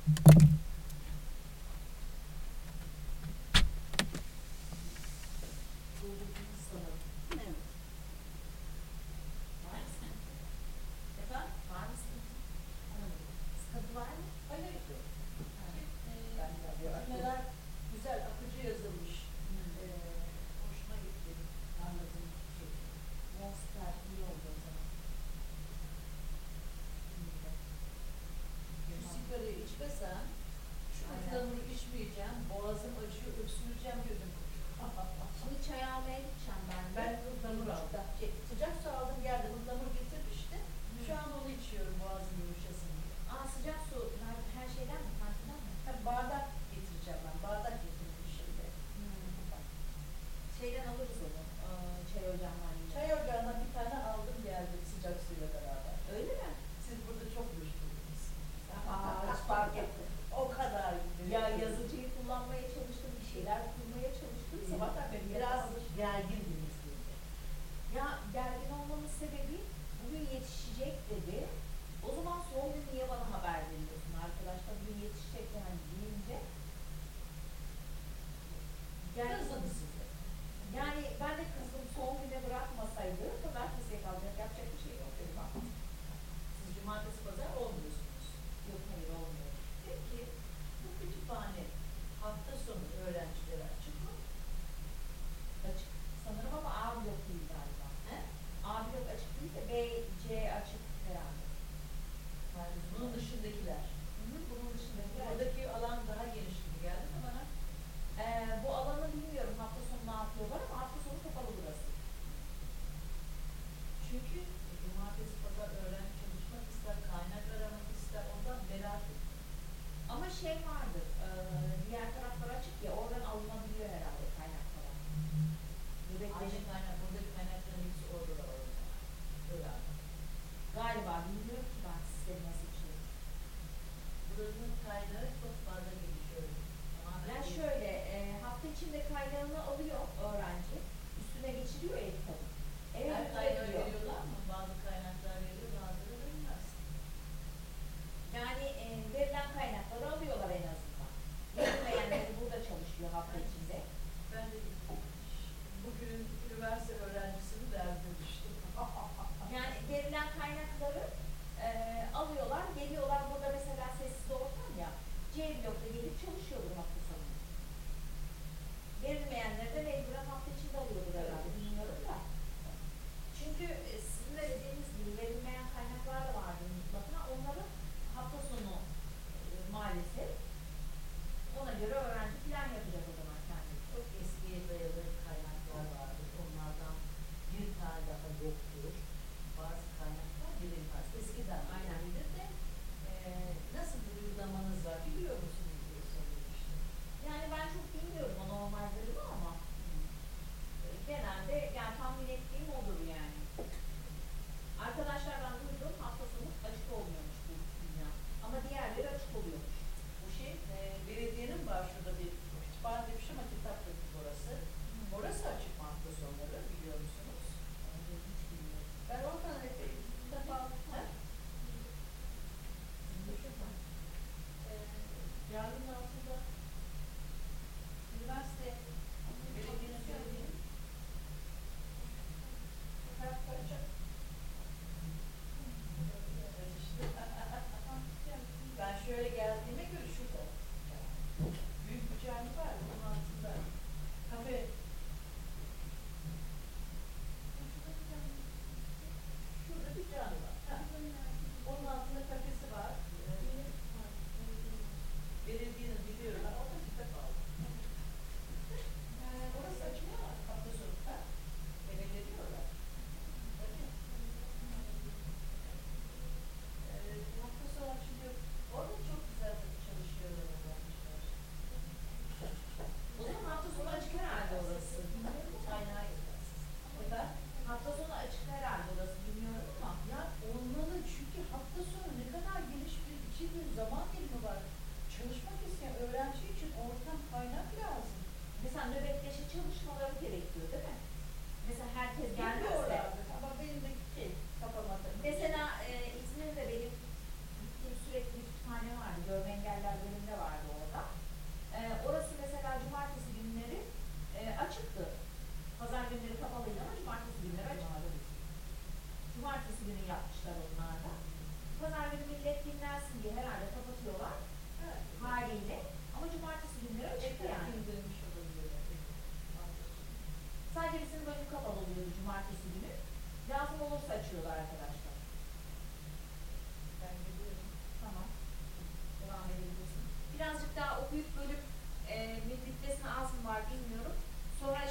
Mesela İzmir'de benim gittiğim sürekli bir kütüphane vardı. Görme engelliler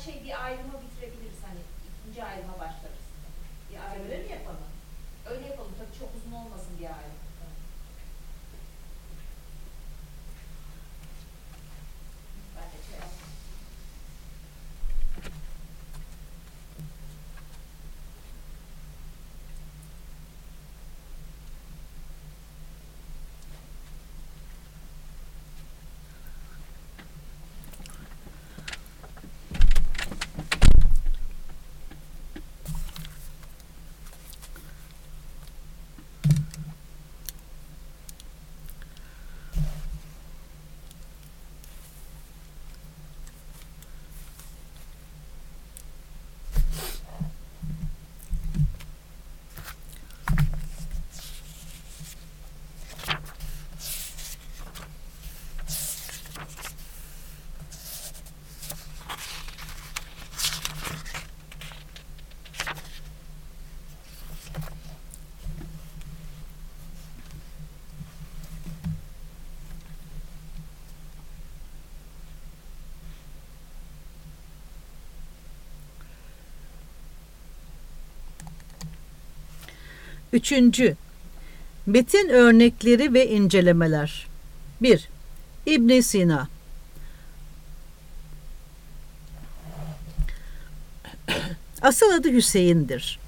bir ayrımı bitirebiliriz. Hani ikinci ayrıma başlarız. Bir ayrım öyle mi yapalım? Öyle yapalım. Tabii çok uzun olmasın bir ayrım. Ben de şey yapayım. Üçüncü, metin örnekleri ve incelemeler. 1. İbn Sina. Asıl adı Hüseyin'dir.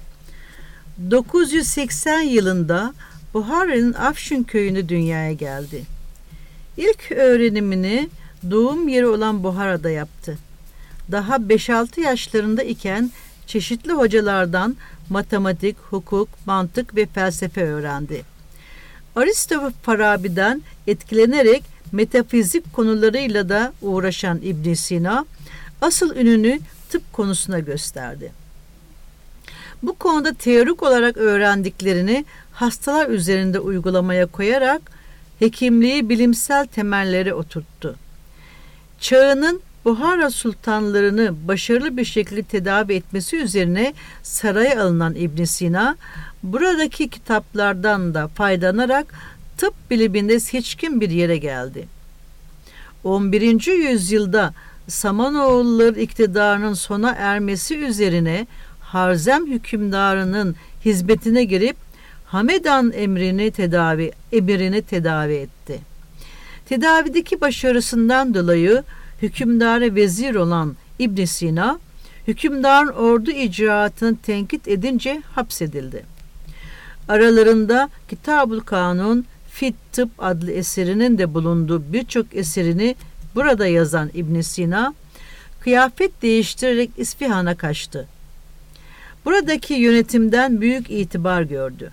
980 yılında Buhara'nın Afşin köyünde dünyaya geldi. İlk öğrenimini doğum yeri olan Buhara'da yaptı. Daha 5-6 yaşlarında iken çeşitli hocalardan matematik, hukuk, mantık ve felsefe öğrendi. Aristo ve Farabi'den etkilenerek metafizik konularıyla da uğraşan İbn Sina, asıl ününü tıp konusuna gösterdi. Bu konuda teorik olarak öğrendiklerini hastalar üzerinde uygulamaya koyarak hekimliği bilimsel temellere oturttu. Çağının Buhara sultanlarını başarılı bir şekilde tedavi etmesi üzerine saraya alınan İbn Sina, buradaki kitaplardan da faydalanarak tıp biliminde seçkin bir yere geldi. 11. yüzyılda Samanoğulları iktidarının sona ermesi üzerine Harzem hükümdarının hizmetine girip Hamedan emrini tedavi etti. Tedavideki başarısından dolayı hükümdara vezir olan İbn Sina, hükümdarın ordu icraatını tenkit edince hapsedildi. Aralarında Kitab-ül Kanun Fit Tıp adlı eserinin de bulunduğu birçok eserini burada yazan İbn Sina, kıyafet değiştirerek İsfihan'a kaçtı. Buradaki yönetimden büyük itibar gördü.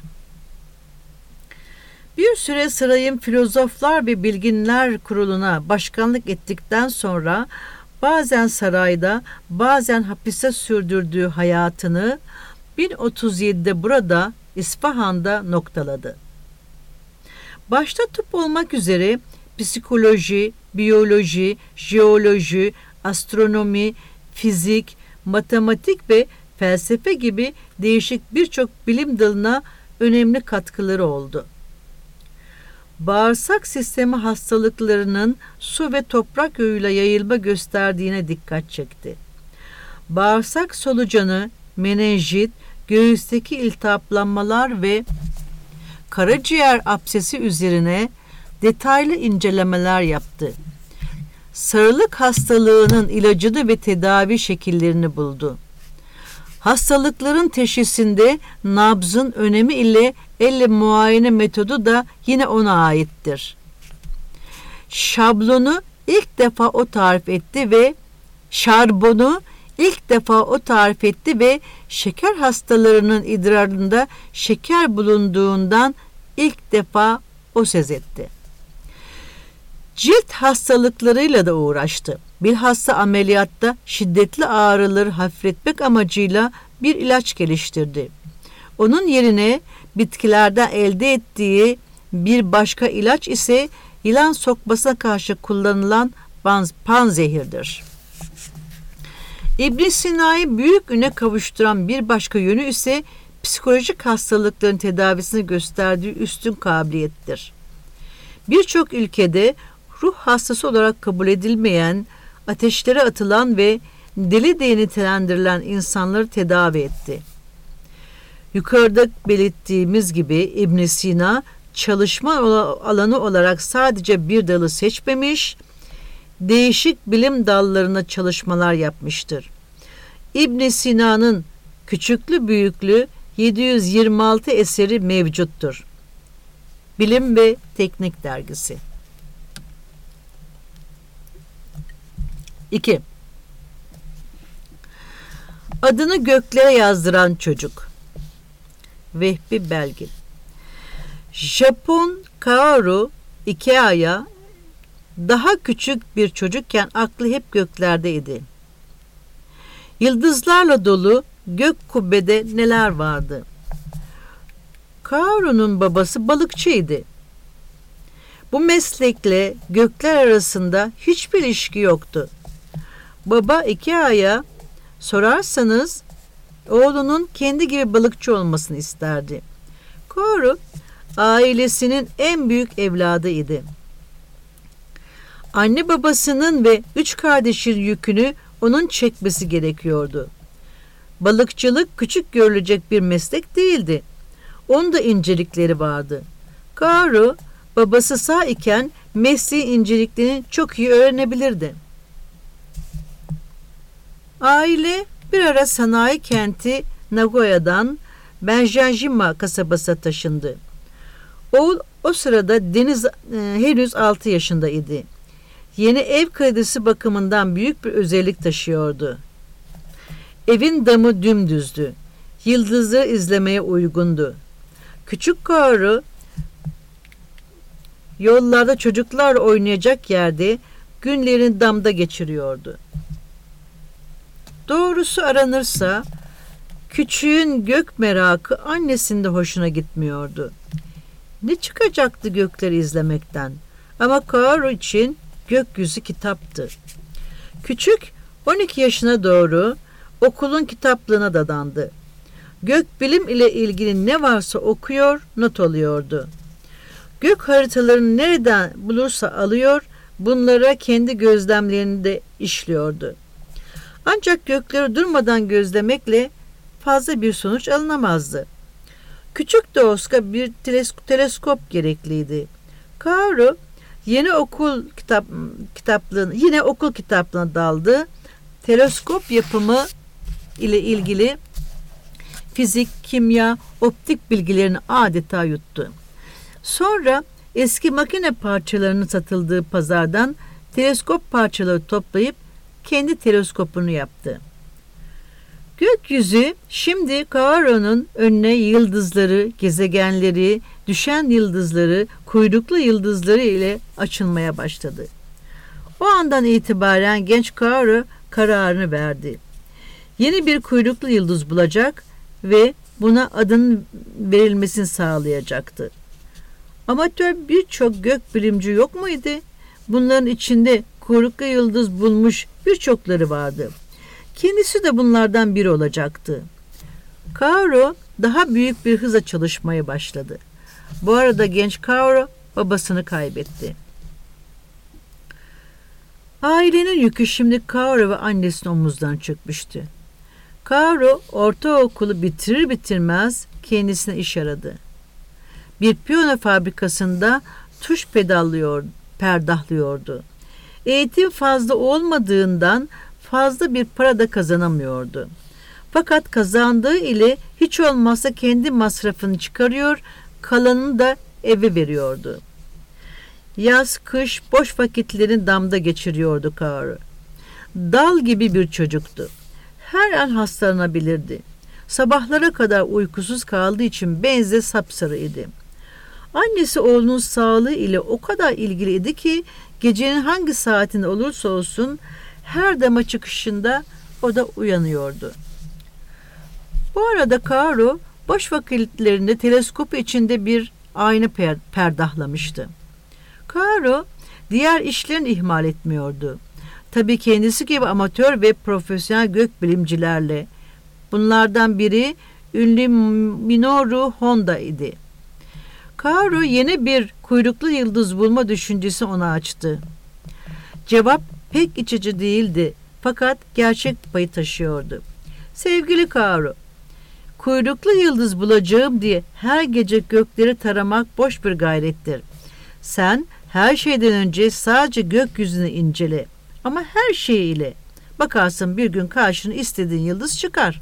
Bir süre sarayın filozoflar ve bilginler kuruluna başkanlık ettikten sonra bazen sarayda, bazen hapiste sürdürdüğü hayatını 1037'de burada İsfahan'da noktaladı. Başta tıp olmak üzere psikoloji, biyoloji, jeoloji, astronomi, fizik, matematik ve felsefe gibi değişik birçok bilim dalına önemli katkıları oldu. Bağırsak sistemi hastalıklarının su ve toprak yoluyla yayılma gösterdiğine dikkat çekti. Bağırsak solucanı, menenjit, göğüsteki iltihaplanmalar ve karaciğer absesi üzerine detaylı incelemeler yaptı. Sarılık hastalığının ilacını ve tedavi şekillerini buldu. Hastalıkların teşhisinde nabzın önemi ile elle muayene metodu da yine ona aittir. Şarbonu ilk defa o tarif etti ve şeker hastalarının idrarında şeker bulunduğundan ilk defa o söz etti. Cilt hastalıklarıyla da uğraştı. Bilhassa ameliyatta şiddetli ağrıları hafifletmek amacıyla bir ilaç geliştirdi. Onun yerine bitkilerden elde ettiği bir başka ilaç ise yılan sokmasına karşı kullanılan panzehirdir. İbn Sina'yı büyük üne kavuşturan bir başka yönü ise psikolojik hastalıkların tedavisini gösterdiği üstün kabiliyettir. Birçok ülkede ruh hastası olarak kabul edilmeyen, ateşlere atılan ve deli diye nitelendirilen insanları tedavi etti. Yukarıda belirttiğimiz gibi İbn Sina çalışma alanı olarak sadece bir dalı seçmemiş, değişik bilim dallarına çalışmalar yapmıştır. İbn Sina'nın küçüklü büyüklü 726 eseri mevcuttur. Bilim ve Teknik Dergisi. 2. Adını göklere yazdıran çocuk. Vehbi Belgin. Japon Kaoru Ikeaya daha küçük bir çocukken aklı hep göklerdeydi. Yıldızlarla dolu gök kubbede neler vardı? Kaoru'nun babası balıkçıydı. Bu meslekle gökler arasında hiçbir ilişki yoktu. Baba Ikeaya sorarsanız oğlunun kendi gibi balıkçı olmasını isterdi. Kaoru ailesinin en büyük evladıydı. Anne babasının ve 3 kardeşin yükünü onun çekmesi gerekiyordu. Balıkçılık küçük görülecek bir meslek değildi. Onun da incelikleri vardı. Kaoru babası sağ iken mesleğin inceliklerini çok iyi öğrenebilirdi. Aile bir ara sanayi kenti Nagoya'dan Benjajima kasabasına taşındı. Oğul o sırada henüz 6 yaşındaydı. Yeni ev kredisi bakımından büyük bir özellik taşıyordu. Evin damı dümdüzdü. Yıldızı izlemeye uygundu. Küçük Kaoru yollarda çocuklar oynayacak yerde günlerini damda geçiriyordu. Doğrusu aranırsa küçüğün gök merakı annesinde hoşuna gitmiyordu. Ne çıkacaktı gökleri izlemekten? Ama Kaoru için gökyüzü kitaptı. Küçük 12 yaşına doğru okulun kitaplığına dadandı. Gökbilim ile ilgili ne varsa okuyor, not alıyordu. Gök haritalarını nereden bulursa alıyor, bunlara kendi gözlemlerini de işliyordu. Ancak gökleri durmadan gözlemekle fazla bir sonuç alınamazdı. Küçük de olsa bir teleskop gerekliydi. Kaoru yine okul kitaplığına daldı. Teleskop yapımı ile ilgili fizik, kimya, optik bilgilerini adeta yuttu. Sonra eski makine parçalarının satıldığı pazardan teleskop parçaları toplayıp kendi teleskopunu yaptı. Gökyüzü şimdi Kaoru'nun önüne yıldızları, gezegenleri, düşen yıldızları, kuyruklu yıldızları ile açılmaya başladı. O andan itibaren genç Kaoru kararını verdi. Yeni bir kuyruklu yıldız bulacak ve buna adının verilmesini sağlayacaktı. Amatör birçok gök bilimci yok muydu? Bunların içinde kuyruklu yıldız bulmuş birçokları vardı. Kendisi de bunlardan biri olacaktı. Kaoru daha büyük bir hızla çalışmaya başladı. Bu arada genç Kaoru babasını kaybetti. Ailenin yükü şimdi Kaoru ve annesinin omuzdan çökmüştü. Kaoru ortaokulu bitirir bitirmez kendisine iş aradı. Bir piyano fabrikasında tuş perdahlıyordu. Eğitim fazla olmadığından fazla bir para da kazanamıyordu. Fakat kazandığı ile hiç olmazsa kendi masrafını çıkarıyor, kalanını da eve veriyordu. Yaz, kış, boş vakitlerini damda geçiriyordu Kaoru. Dal gibi bir çocuktu. Her an hastalanabilirdi. Sabahlara kadar uykusuz kaldığı için benzi sapsarıydı. Annesi oğlunun sağlığı ile o kadar ilgiliydi ki gecenin hangi saatinde olursa olsun her dama çıkışında o da uyanıyordu. Bu arada Kaoru boş vakitlerinde teleskopu içinde bir ayna perdahlamıştı. Kaoru diğer işlerini ihmal etmiyordu. Tabii kendisi gibi amatör ve profesyonel gökbilimcilerle. Bunlardan biri ünlü Minoru Honda idi. Kaoru yeni bir kuyruklu yıldız bulma düşüncesi onu açtı. Cevap pek iç açıcı değildi. Fakat gerçek payı taşıyordu. Sevgili Karo, kuyruklu yıldız bulacağım diye her gece gökleri taramak boş bir gayrettir. Sen her şeyden önce sadece gökyüzünü incele. Ama her şeyiyle. Bakarsın bir gün karşına istediğin yıldız çıkar.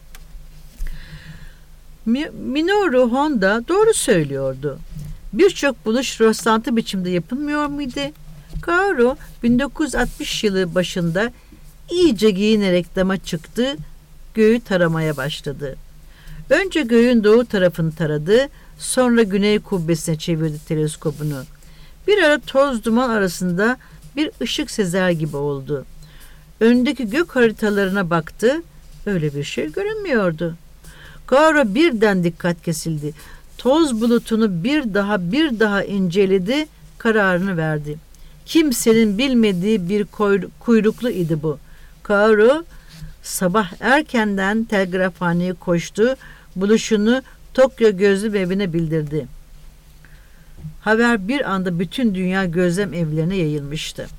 Minoru Honda doğru söylüyordu. Birçok buluş rastlantı biçimde yapılmıyor muydu? Karo 1960 yılı başında iyice giyinerek dama çıktı, göğü taramaya başladı. Önce göğün doğu tarafını taradı, sonra güney kubbesine çevirdi teleskopunu. Bir ara toz duman arasında bir ışık sezer gibi oldu. Öndeki gök haritalarına baktı, öyle bir şey görünmüyordu. Karo birden dikkat kesildi. Toz bulutunu bir daha inceledi, kararını verdi. Kimsenin bilmediği bir kuyruklu idi bu. Karo sabah erkenden telgrafhaneye koştu, buluşunu Tokyo Gözlem Evi'ne bildirdi. Haber bir anda bütün dünya gözlem evlerine yayılmıştı.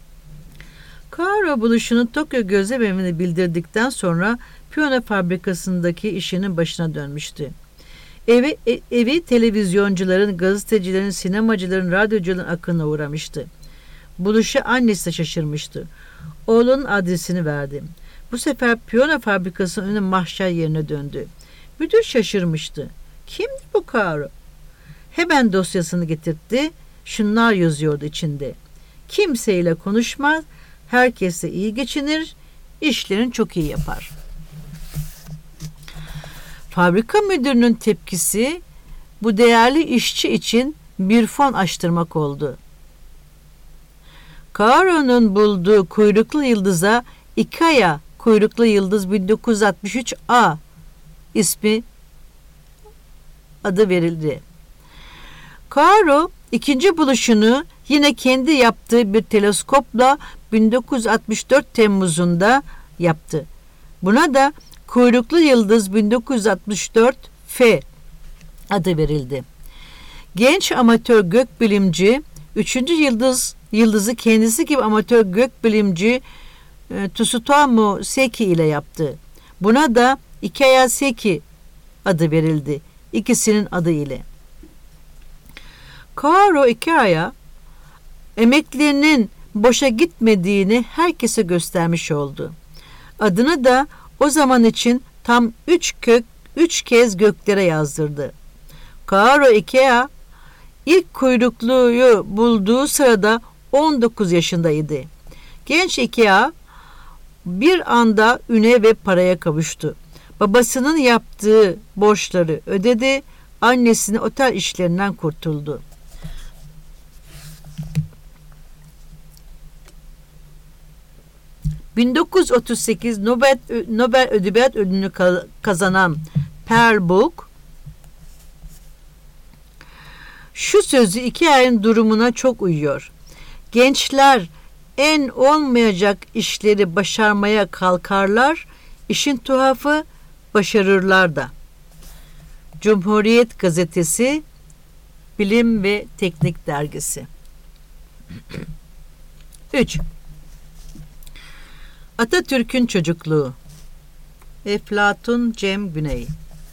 Karo buluşunu Tokyo Gözlem Evi'ne bildirdikten sonra piyano fabrikasındaki işinin başına dönmüştü. Evi televizyoncuların, gazetecilerin, sinemacıların, radyocuların akınına uğramıştı. Buluşa annesi de şaşırmıştı. Oğlunun adresini verdi. Bu sefer piyano fabrikasının önüne mahşer yerine döndü. Müdür şaşırmıştı. Kimdi bu Karo? Hemen dosyasını getirtti. Şunlar yazıyordu içinde. Kimseyle konuşmaz, herkesle iyi geçinir, işlerini çok iyi yapar. Fabrika müdürünün tepkisi bu değerli işçi için bir fon açtırmak oldu. Karo'nun bulduğu kuyruklu yıldıza Ikea kuyruklu yıldız 1963A ismi adı verildi. Karo ikinci buluşunu yine kendi yaptığı bir teleskopla 1964 Temmuz'unda yaptı. Buna da kuyruklu yıldız 1964 F adı verildi. Genç amatör gökbilimci 3. yıldızı kendisi gibi amatör gökbilimci Tsutomu Seki ile yaptı. Buna da Ikea Seki adı verildi. İkisinin adı ile. Karo Ikea'ya emeklerinin boşa gitmediğini herkese göstermiş oldu. Adını da o zaman için tam 3 kez göklere yazdırdı. Karo Ikea ilk kuyrukluyu bulduğu sırada 19 yaşındaydı. Genç Ikea bir anda üne ve paraya kavuştu. Babasının yaptığı borçları ödedi, annesini otel işlerinden kurtuldu. ...1938 Nobel Edebiyat Ödülünü kazanan Pearl Book... ...şu sözü Ikea'nın durumuna çok uyuyor. Gençler en olmayacak işleri başarmaya kalkarlar, işin tuhafı başarırlar da. Cumhuriyet Gazetesi, Bilim ve Teknik Dergisi. 3. Atatürk'ün çocukluğu. Eflatun Cem Güney.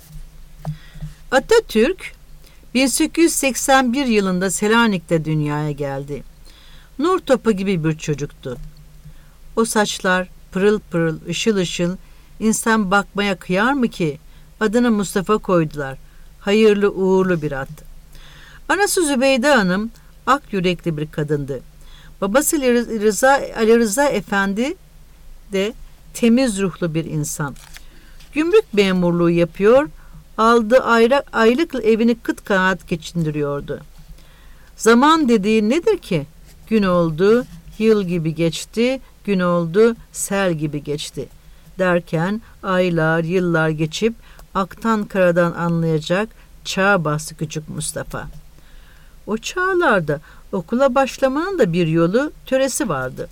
Atatürk 1881 yılında Selanik'te dünyaya geldi. Nur topu gibi bir çocuktu. O saçlar pırıl pırıl, ışıl ışıl, insan bakmaya kıyar mı ki? Adını Mustafa koydular. Hayırlı uğurlu bir ad. Anası Zübeyde Hanım ak yürekli bir kadındı. Babası Ali Rıza Efendi de temiz ruhlu bir insan. Gümrük memurluğu yapıyor, aldığı aylık evini kıt kanaat geçindiriyordu. Zaman dediği nedir ki? Gün oldu, yıl gibi geçti, gün oldu, sel gibi geçti. Derken aylar, yıllar geçip aktan karadan anlayacak çağ bastı küçük Mustafa. O çağlarda okula başlamanın da bir yolu, töresi vardı.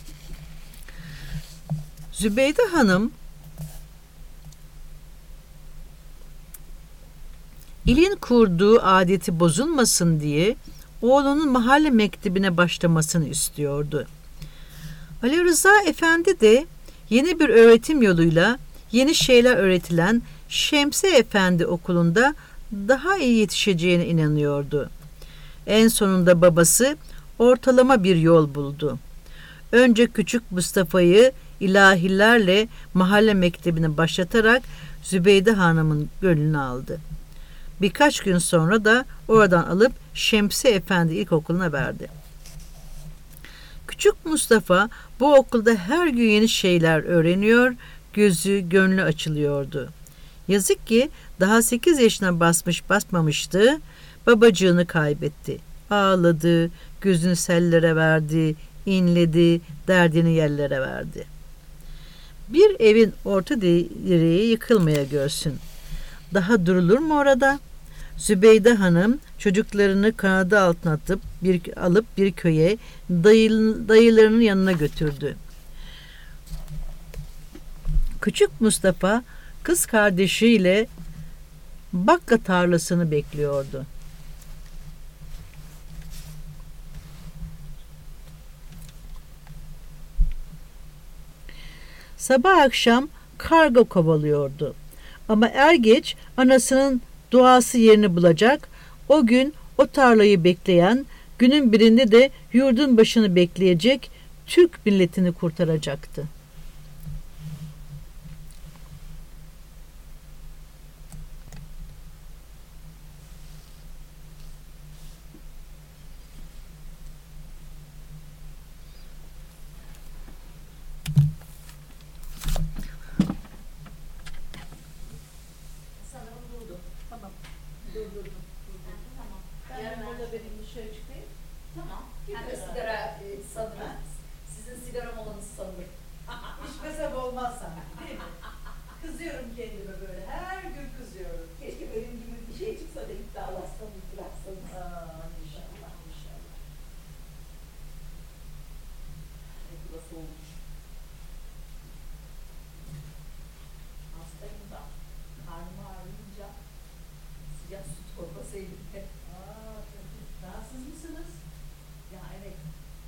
Zübeyde Hanım ilin kurduğu adeti bozulmasın diye oğlunun mahalle mektebine başlamasını istiyordu. Ali Rıza Efendi de yeni bir öğretim yoluyla yeni şeyler öğretilen Şemsi Efendi okulunda daha iyi yetişeceğine inanıyordu. En sonunda babası ortalama bir yol buldu. Önce küçük Mustafa'yı ilahilerle mahalle mektebine başlatarak Zübeyde Hanım'ın gönlünü aldı. Birkaç gün sonra da oradan alıp Şemsi Efendi İlkokulu'na verdi. Küçük Mustafa bu okulda her gün yeni şeyler öğreniyor, gözü, gönlü açılıyordu. Yazık ki daha 8 yaşına basmamıştı, babacığını kaybetti. Ağladı, gözünü sellere verdi, inledi, derdini yerlere verdi. Bir evin orta direği yıkılmaya görsün. Daha durulur mu orada? Zübeyde Hanım çocuklarını kanadı altına alıp bir köye dayılarının yanına götürdü. Küçük Mustafa kız kardeşiyle bakla tarlasını bekliyordu. Sabah akşam karga kovalıyordu. Ama er geç anasının duası yerini bulacak, o gün o tarlayı bekleyen, günün birinde de yurdun başını bekleyecek, Türk milletini kurtaracaktı. Sanırım durdu. Tamam. Durdurdum. Tamam. Ben Yarın burada ben- benim dışarı çıkayım. Tamam. Hem de sigara sanırım. Sizin sigara molanız sanırım. İçmesem olmazsa. Değil mi? Kızıyorum kendime böyle. Her gün kızıyorum. Keşke benim gibi bir şey çıksa da iddialaşsanız, bıraksanız. İnşallah, inşallah. Bu da soğumuş. Hastayım da karnım ağrıyınca sıcak su torbası elimde. Tabii. Rahatsız mısınız? Ya evet.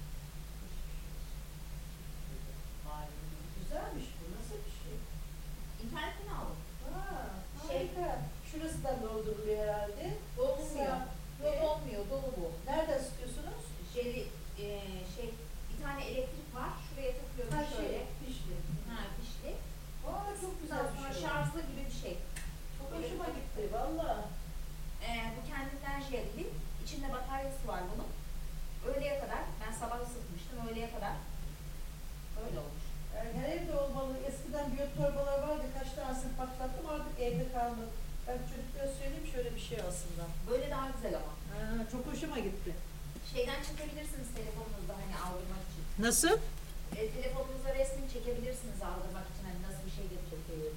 Güzelmiş bu. Nasıl bir şey? İnternetten aldım. Harika. Şurası da dolduruluyor herhalde. Dolmuyor. Yok Evet. olmuyor. Dolu bu. Nereden sıkıyorsunuz? Jeli, bir tane elektrik var. Şuraya takıyorum şöyle. Pişti. Ha, fişli. Çok güzel Ondan bir sonra şey. şarjlı gibi bir şey. Çok hoşuma gitti valla. Bu kendinden jelli. İçinde bataryası var bunun. Öğleye kadar, ben sabah ısıtmıştım. Öğleye kadar böyle olmuş. Yani her evde olmalı. Eskiden biyot torbalar vardı. Kaç tanesini patlattım artık evde kalmadı. Ben çocuklara söyleyeyim şöyle bir şey aslında. Böyle daha güzel ama. Çok hoşuma gitti. Şeyden çekebilirsiniz telefonunuzda hani aldırmak için. Nasıl? Telefonunuzda resmini çekebilirsiniz aldırmak için hani nasıl bir şey getirebilirim.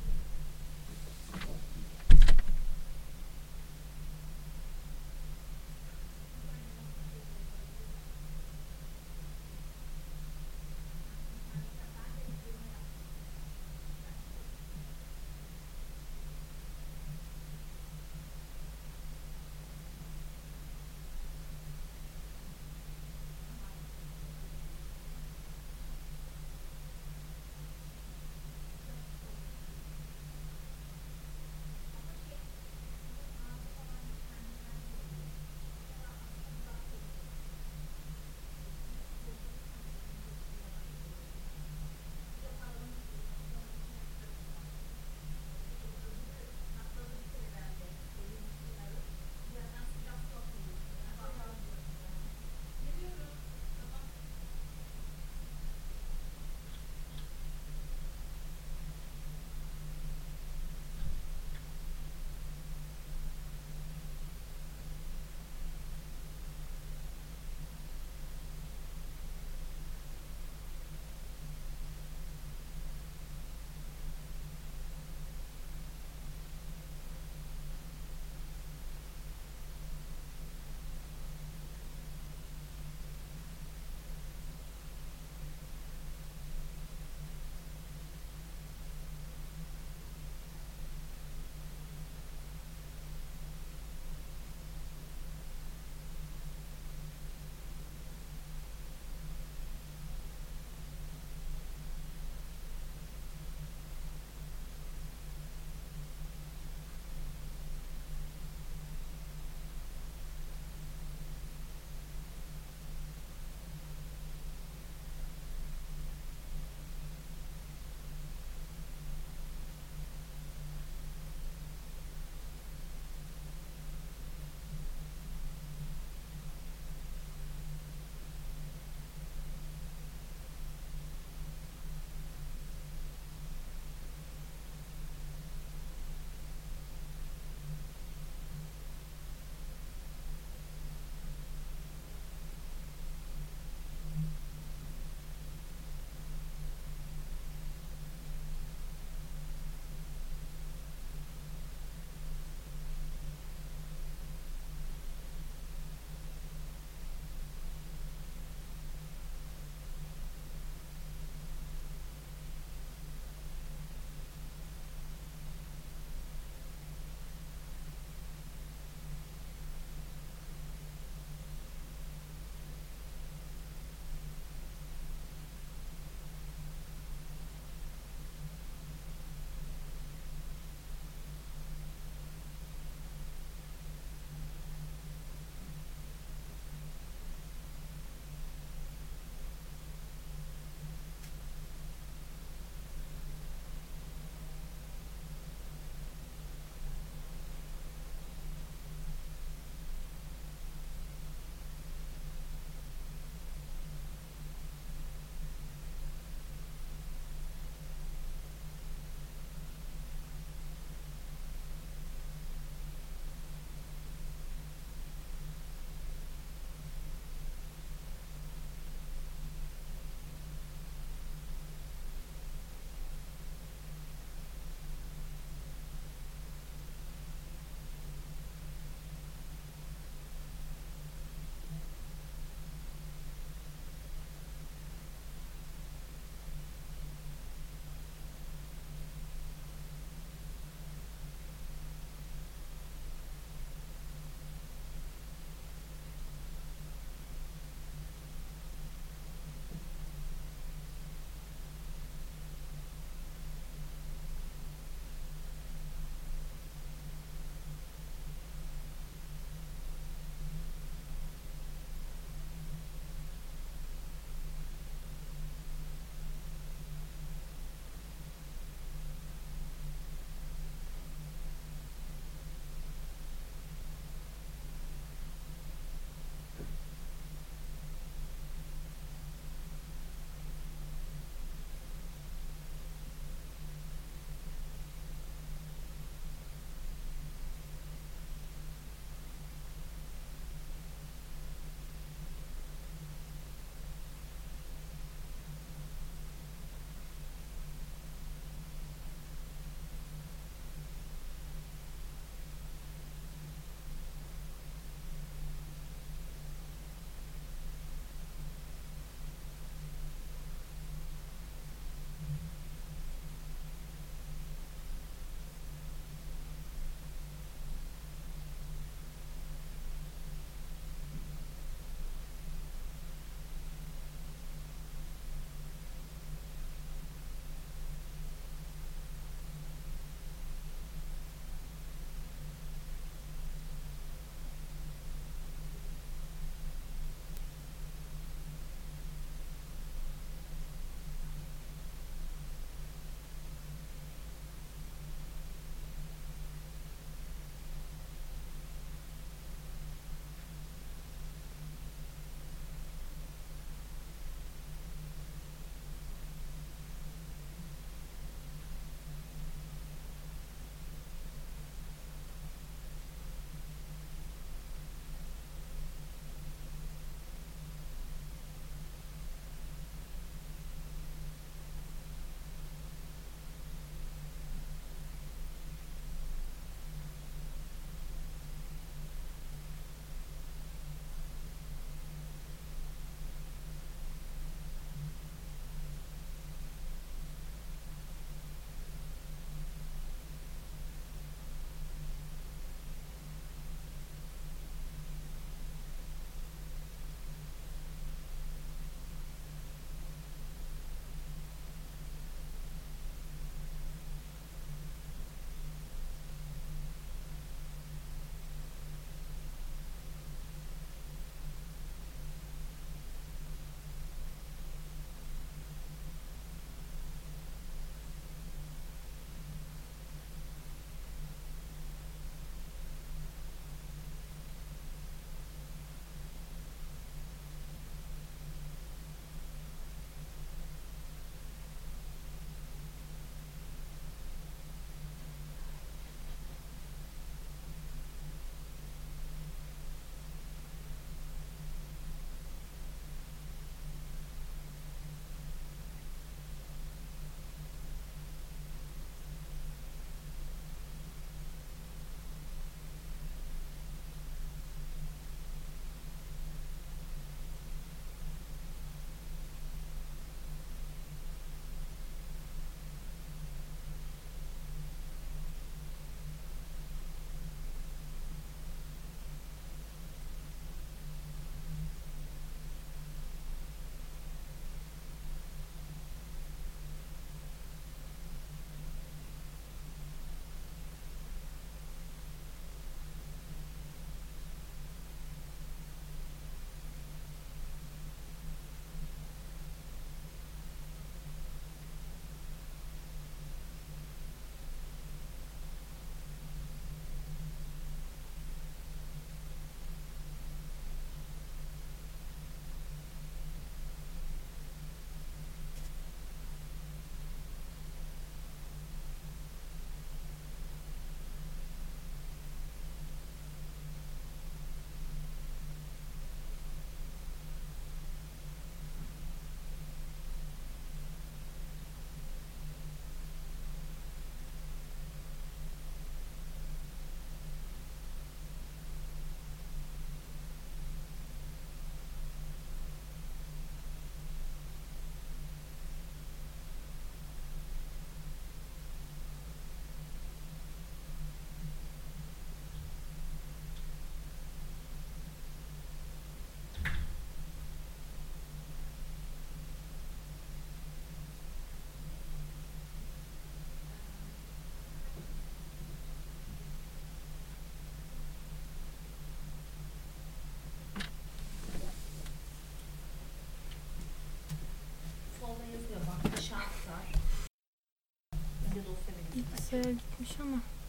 bayağı gitmiş ama.